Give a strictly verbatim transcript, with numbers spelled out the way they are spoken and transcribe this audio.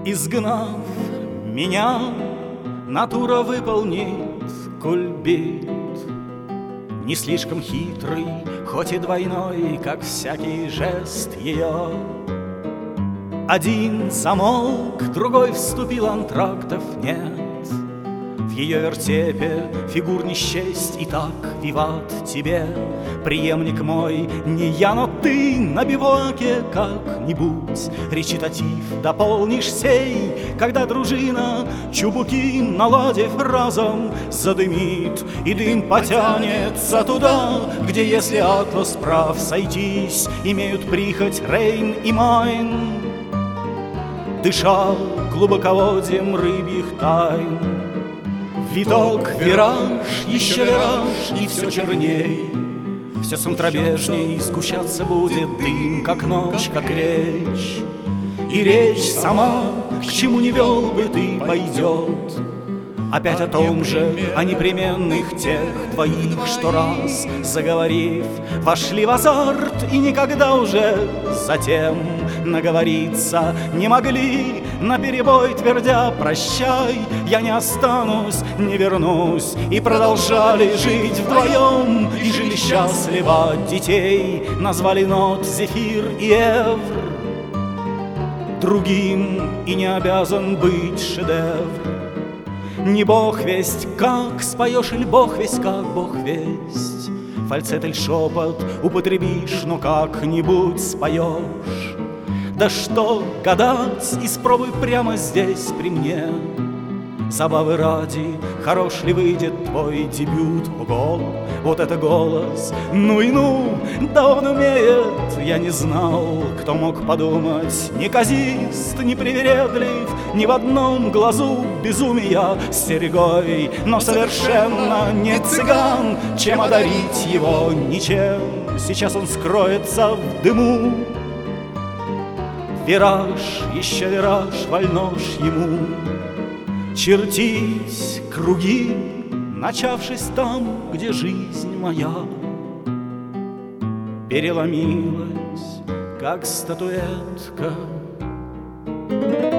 Изгнав меня, натура выполнит кульбит. Не слишком хитрый, хоть и двойной, как всякий жест ее. Один замолк, другой вступил, антрактов нет. В ее вертепе фигур не счесть, и так виват тебе, преемник мой, не я, но ты на биваке как-нибудь речитатив дополнишь сей, когда дружина, чубуки наладив разом, задымит, и дым потянется туда, где, если атлас прав, сойтись имеют прихоть Рейн и Майн. Дышал глубоководьем рыбьих тайн. Виток, вираж, еще вираж, и все черней, все сумтрабежней сгущаться будет дым, как ночь, как речь. И речь сама, к чему не вел бы ты, пойдет опять о том же, о непременных тех двоих, что раз, заговорив, вошли в азарт и никогда уже затем наговориться не могли, наперебой твердя «прощай, я не останусь, не вернусь», и продолжали жить вдвоем, и жили счастливо, детей назвали нот Зефир и Эвр. Другим и не обязан быть шедевр. Не бог весть, как споешь, или бог весть, как бог весть. Фальцет или шепот употребишь, но как-нибудь споешь. Да что гадать, испробуй прямо здесь при мне. Забавы ради, хорош ли выйдет твой дебют? Ого, вот это голос, ну и ну, да он умеет. Я не знал, кто мог подумать, неказист, не привередлив, ни в одном глазу безумия с серьгой, но совершенно не цыган, чем одарить его ничем. Сейчас он скроется в дыму. Вираж, еще вираж, вольношь ему чертить круги, начавшись там, где жизнь моя переломилась, как статуэтка.